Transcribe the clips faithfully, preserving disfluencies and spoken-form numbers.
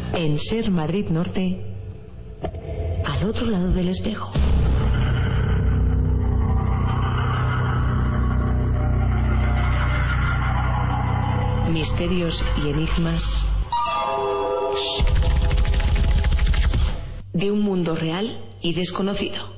En Ser Madrid Norte, al otro lado del espejo. Misterios y enigmas de un mundo real y desconocido.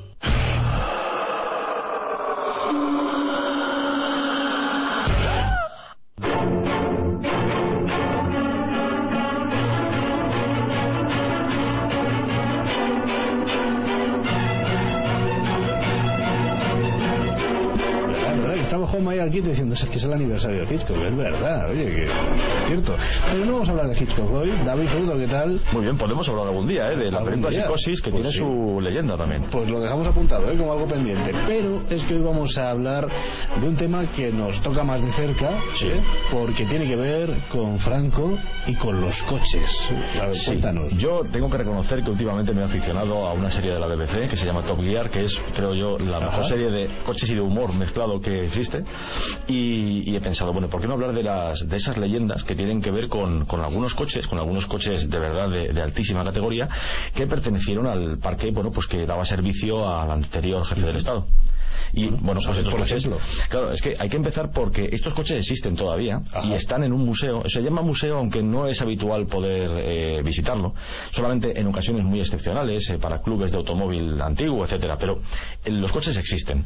Aquí diciendo que es el aniversario de Hitchcock, es verdad, oye, que es cierto. Pero no vamos a hablar de Hitchcock hoy. David Fruto, ¿qué tal? Muy bien, podemos hablar algún día, ¿eh? De la película Psicosis, que pues tiene sí. su leyenda también. Pues lo dejamos apuntado, ¿eh? Como algo pendiente. Pero es que hoy vamos a hablar de un tema que nos toca más de cerca, sí. ¿eh? Porque tiene que ver con Franco y con los coches. Ver, sí. Cuéntanos. Yo tengo que reconocer que últimamente me he aficionado a una serie de la B B C que se llama Top Gear, que es, creo yo, la Ajá. mejor serie de coches y de humor mezclado que existe. Y, y he pensado, bueno, ¿por qué no hablar de las de esas leyendas que tienen que ver con, con algunos coches, con algunos coches de verdad de, de altísima categoría, que pertenecieron al parque, bueno, pues que daba servicio al anterior jefe del Estado? Y bueno, bueno pues estos coches, claro, es que hay que empezar porque estos coches existen todavía. Ajá. Y están en un museo. Se llama museo aunque no es habitual poder eh, visitarlo, solamente en ocasiones muy excepcionales, eh, para clubes de automóvil antiguo, etcétera. Pero eh, los coches existen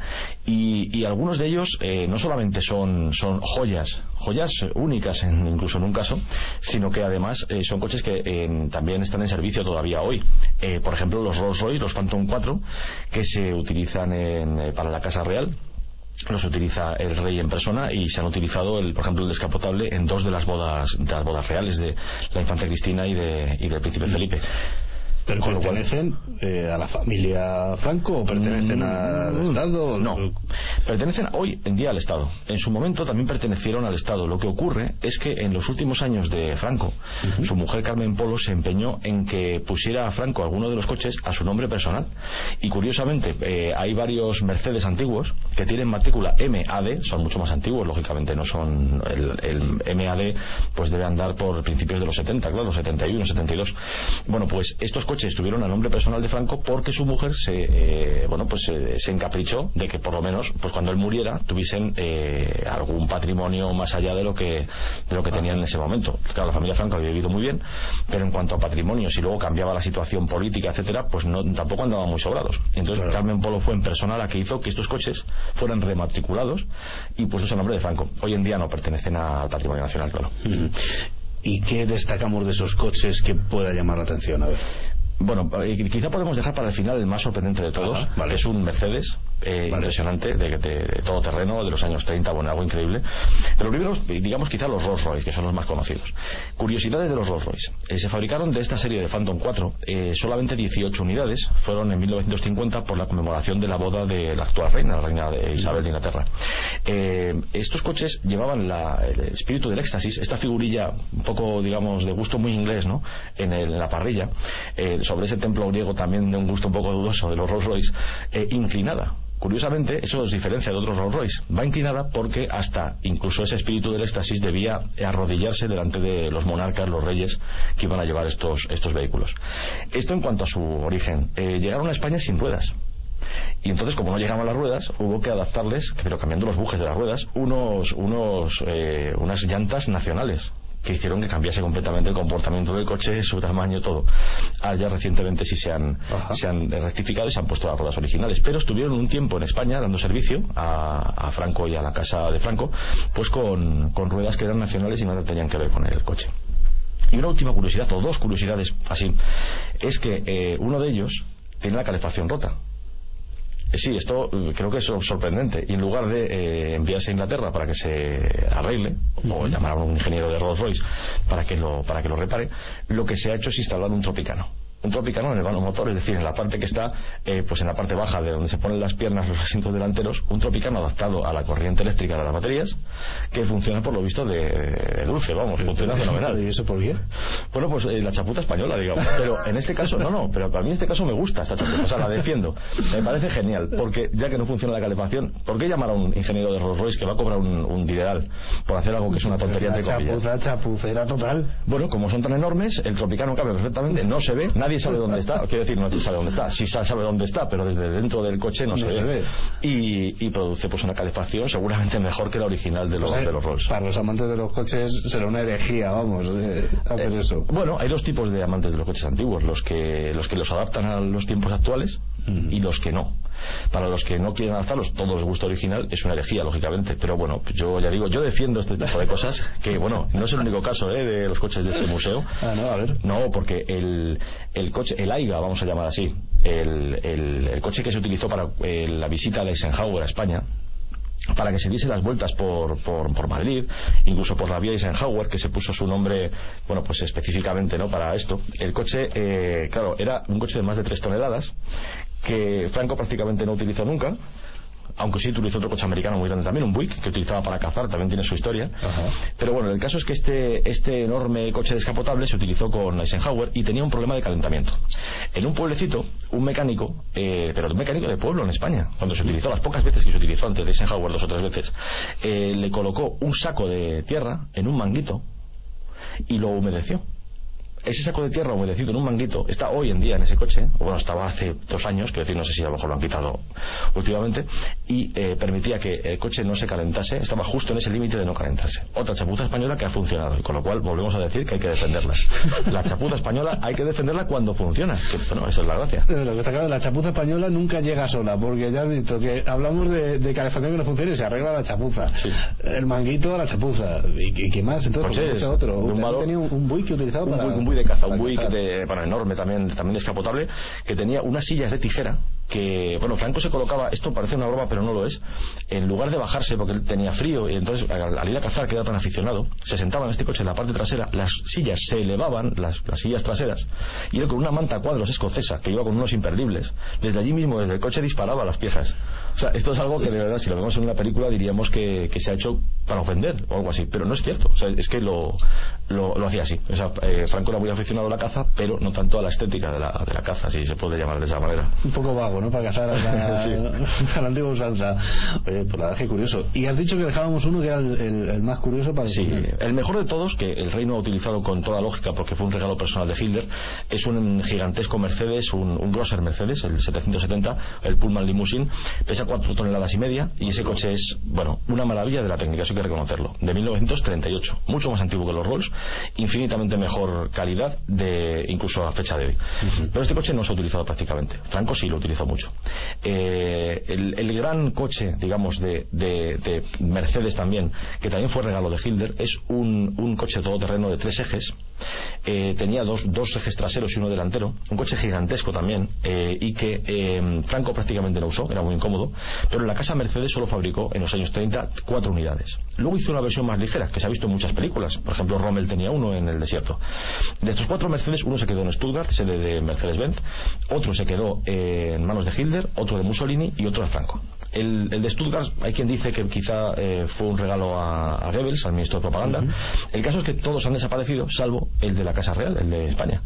y, y algunos de ellos eh, no solamente son, son joyas joyas únicas en, incluso en un caso, sino que además eh, son coches que eh, también están en servicio todavía hoy. Eh, por ejemplo, los Rolls Royce, los Phantom cuatro, que se utilizan en, eh, para la Casa Real, los utiliza el rey en persona, y se han utilizado, el, por ejemplo, el descapotable en dos de las bodas de las bodas reales de la infanta Cristina y, de, y del príncipe Felipe. ¿Pero pertenecen eh, a la familia Franco o pertenecen mm, al Estado? No, pertenecen hoy en día al Estado. En su momento también pertenecieron al Estado. Lo que ocurre es que en los últimos años de Franco, uh-huh. su mujer Carmen Polo se empeñó en que pusiera a Franco alguno de los coches a su nombre personal. Y curiosamente, eh, hay varios Mercedes antiguos que tienen matrícula M A D, son mucho más antiguos, lógicamente no son el, el M A D, pues debe andar por principios de los setenta, claro, setenta y uno, setenta y dos. Bueno, pues estos coches estuvieron a nombre personal de Franco porque su mujer se eh, bueno pues eh, se encaprichó de que por lo menos pues cuando él muriera tuviesen eh, algún patrimonio más allá de lo que de lo que tenían en ese momento. Claro, la familia Franco había vivido muy bien, pero en cuanto a patrimonio, si luego cambiaba la situación política, etcétera, pues no tampoco andaban muy sobrados. Entonces claro. Carmen Polo fue en persona la que hizo que estos coches fueran rematriculados y puestos a nombre de Franco. Hoy en día no pertenecen al patrimonio nacional, claro. Mm. ¿Y qué destacamos de esos coches que pueda llamar la atención? A ver. Bueno, quizá podemos dejar para el final el más sorprendente de todos. Ajá, vale. Es un Mercedes eh, vale. impresionante, de, de, de todo terreno, de los años treinta, bueno, algo increíble. De los primeros, digamos, quizá los Rolls Royce, que son los más conocidos. Curiosidades de los Rolls Royce. Eh, se fabricaron de esta serie de Phantom cuatro eh, solamente dieciocho unidades, fueron en mil novecientos cincuenta por la conmemoración de la boda de la actual reina, la reina de Isabel de Inglaterra. Eh, estos coches llevaban la, el espíritu del éxtasis, esta figurilla un poco, digamos, de gusto muy inglés, ¿no? En, el, en la parrilla, eh, sobre ese templo griego también de un gusto un poco dudoso de los Rolls Royce, eh, inclinada. Curiosamente, eso os diferencia de otros Rolls Royce. Va inclinada porque hasta incluso ese espíritu del éxtasis debía arrodillarse delante de los monarcas, los reyes que iban a llevar estos, estos vehículos. Esto en cuanto a su origen. Eh, llegaron a España sin ruedas. Y entonces, como no llegaban las ruedas, hubo que adaptarles, pero cambiando los bujes de las ruedas, unos, unos, eh, unas llantas nacionales, que hicieron que cambiase completamente el comportamiento del coche, su tamaño, todo. Allá recientemente sí se han, se han rectificado y se han puesto las ruedas originales, pero estuvieron un tiempo en España dando servicio a, a Franco y a la casa de Franco, pues con, con ruedas que eran nacionales y nada tenían que ver con el coche. Y una última curiosidad, o dos curiosidades así, es que eh, uno de ellos tiene la calefacción rota. Sí, esto creo que es sorprendente. Y en lugar de eh, enviarse a Inglaterra para que se arregle, uh-huh. o llamar a un ingeniero de Rolls Royce para que lo para que lo repare, lo que se ha hecho es instalar un Tropicano. Un Tropicano en el vano motor, es decir, en la parte que está, eh, pues en la parte baja de donde se ponen las piernas, los asientos delanteros, un Tropicano adaptado a la corriente eléctrica de las baterías, que funciona por lo visto de, de dulce, vamos, funciona fenomenal. ¿Y eso por qué? Bueno, pues eh, la chapuza española, digamos. Pero en este caso, no, no, pero para mí en este caso me gusta esta chapuza, o sea, la defiendo. Me parece genial, porque ya que no funciona la calefacción, ¿por qué llamar a un ingeniero de Rolls Royce que va a cobrar un, un dineral por hacer algo que es una tontería entre comillas? La chapuza, chapucera total. Bueno, como son tan enormes, el Tropicano cabe perfectamente, no se ve, nadie sabe dónde está, quiero decir, no sabe dónde está, sí sabe dónde está, pero desde dentro del coche no, no se, se ve. ve. Y, y produce pues una calefacción seguramente mejor que la original de los, o sea, de los Rolls. Para los amantes de los coches será una herejía, vamos, eh, hacer eh, eso. Bueno, hay dos tipos de amantes de los coches antiguos, los que los que los adaptan a los tiempos actuales mm. y los que no. Para los que no quieren adaptarlos, todo les gusta original, es una herejía, lógicamente, pero bueno, yo ya digo, yo defiendo este tipo de cosas, que bueno, no es el único caso ¿eh? de los coches de este museo. Ah, no, a ver. No, porque el, el coche, el Aiga, vamos a llamar así, el, el, el coche que se utilizó para eh, la visita de Eisenhower a España, para que se diese las vueltas por, por, por Madrid, incluso por la vía Eisenhower, que se puso su nombre, bueno, pues específicamente, ¿no?, para esto. El coche, eh, claro, era un coche de más de tres toneladas, que Franco prácticamente no utilizó nunca, aunque sí utilizó otro coche americano muy grande también, un Buick, que utilizaba para cazar, también tiene su historia. Ajá. Pero bueno, el caso es que este, este enorme coche descapotable se utilizó con Eisenhower y tenía un problema de calentamiento. En un pueblecito, un mecánico, eh, pero un mecánico de pueblo en España, cuando se utilizó, las pocas veces que se utilizó antes de Eisenhower, dos o tres veces, eh, le colocó un saco de tierra en un manguito y lo humedeció. Ese saco de tierra humedecido en un manguito está hoy en día en ese coche, o bueno, estaba hace dos años, quiero decir, no sé si a lo mejor lo han quitado últimamente, y eh, permitía que el coche no se calentase, estaba justo en ese límite de no calentarse. Otra chapuza española que ha funcionado, y con lo cual volvemos a decir que hay que defenderlas. La chapuza española hay que defenderla cuando funciona, que bueno, esa es la gracia. Lo que está claro, la chapuza española nunca llega sola, porque ya has visto que hablamos de, de calefacción que no funciona y se arregla la chapuza. Sí. El manguito a la chapuza. ¿Y, y qué más? Entonces, Coches, otro. Un valor, tenía un, un Buick que utilizaba un para... Buick, un Buick de caza, un Buick de, bueno, enorme también, también descapotable, que tenía unas sillas de tijera que, bueno, Franco se colocaba, esto parece una broma pero no lo es, en lugar de bajarse porque él tenía frío y entonces al, al ir a cazar, que era tan aficionado, se sentaba en este coche en la parte trasera, las sillas se elevaban, las, las sillas traseras, y él con una manta a cuadros escocesa que iba con unos imperdibles, desde allí mismo, desde el coche, disparaba las piezas. O sea, esto es algo que de verdad, si lo vemos en una película diríamos que, que se ha hecho para ofender o algo así, pero no es cierto. O sea, es que lo, lo, lo hacía así. O sea, eh, Franco era muy aficionado a la caza, pero no tanto a la estética de la, de la caza, si se puede llamar de esa manera. Un poco vago, ¿no?, para cazar a la, sí. a la antigua usanza. Oye, pues la verdad es que curioso. Y has dicho que dejábamos uno que era el, el, el más curioso para... Sí, defender. El mejor de todos, que el Reino ha utilizado con toda lógica porque fue un regalo personal de Hitler, es un gigantesco Mercedes, un, un Grosser Mercedes, el setecientos setenta, el Pullman Limousine, pesa cuatro toneladas y media, y ese coche es, bueno, una maravilla de la técnica, eso hay que reconocerlo, de mil novecientos treinta y ocho, mucho más antiguo que los Rolls, infinitamente mejor calidad, de incluso a fecha de hoy. Uh-huh. Pero este coche no se ha utilizado prácticamente. Franco sí lo utilizó mucho. Eh, el, el gran coche, digamos, de, de, de Mercedes también, que también fue regalo de Hitler, es un, un coche todoterreno de tres ejes. Eh, tenía dos, dos ejes traseros y uno delantero, un coche gigantesco también, eh, y que eh, Franco prácticamente no usó, era muy incómodo, pero en la casa Mercedes solo fabricó en los años treinta cuatro unidades. Luego hizo una versión más ligera, que se ha visto en muchas películas, por ejemplo Rommel tenía uno en el desierto. De estos cuatro Mercedes, uno se quedó en Stuttgart, sede de Mercedes-Benz, otro se quedó eh, en manos de Hitler, otro de Mussolini y otro de Franco. El, el de Stuttgart, hay quien dice que quizá eh, fue un regalo a, a Goebbels, al ministro de propaganda. Uh-huh. El caso es que todos han desaparecido, salvo el de la Casa Real, el de España.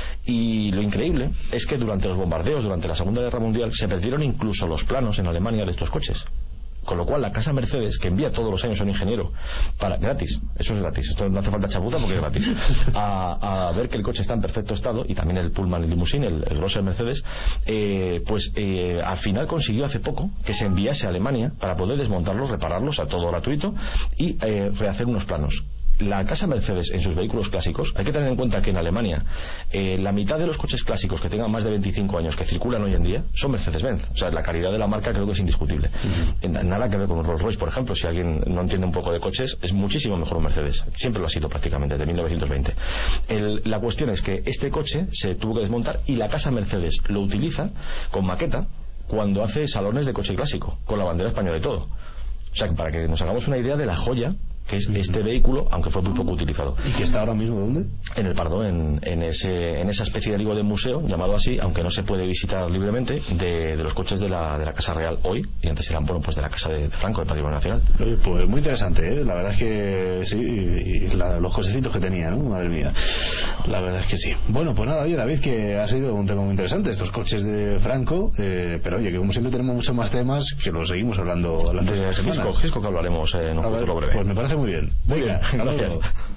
Y lo increíble es que durante los bombardeos, durante la Segunda Guerra Mundial, se perdieron incluso los planos en Alemania de estos coches. Con lo cual la casa Mercedes, que envía todos los años a un ingeniero para gratis, eso es gratis, esto no hace falta chapuza porque es gratis, a, a ver que el coche está en perfecto estado, y también el Pullman Limousine, el, el Grosser Mercedes, eh, pues eh, al final consiguió hace poco que se enviase a Alemania para poder desmontarlos, repararlos a todo gratuito y eh, rehacer unos planos. La casa Mercedes en sus vehículos clásicos, hay que tener en cuenta que en Alemania eh, la mitad de los coches clásicos que tengan más de veinticinco años que circulan hoy en día son Mercedes-Benz. O sea, la calidad de la marca creo que es indiscutible. Uh-huh. Nada que ver con Rolls-Royce, por ejemplo. Si alguien no entiende un poco de coches, es muchísimo mejor un Mercedes. Siempre lo ha sido prácticamente, desde mil novecientos veinte. El, la cuestión es que este coche se tuvo que desmontar y la casa Mercedes lo utiliza con maqueta cuando hace salones de coche clásico, con la bandera española y todo. O sea, que para que nos hagamos una idea de la joya que es este vehículo, aunque fue muy poco utilizado. ¿Y que está ahora mismo dónde? En el Pardo, en, en, ese, en esa especie de, digo, de museo, llamado así, aunque no se puede visitar libremente, de, de los coches de la, de la Casa Real hoy, y antes eran, bueno, pues de la Casa de, de Franco, de Patrimonio Nacional. Oye, pues muy interesante, ¿eh? La verdad es que sí, y, y la, los cochecitos que tenía, ¿no? Madre mía. La verdad es que sí. Bueno, pues nada, oye, David, que ha sido un tema muy interesante, estos coches de Franco, eh, pero oye, que como siempre tenemos muchos más temas, que los seguimos hablando a la próxima semana. Gisco, Gisco que hablaremos en un futuro breve. Pues me parece muy bien. Muy bien, gracias.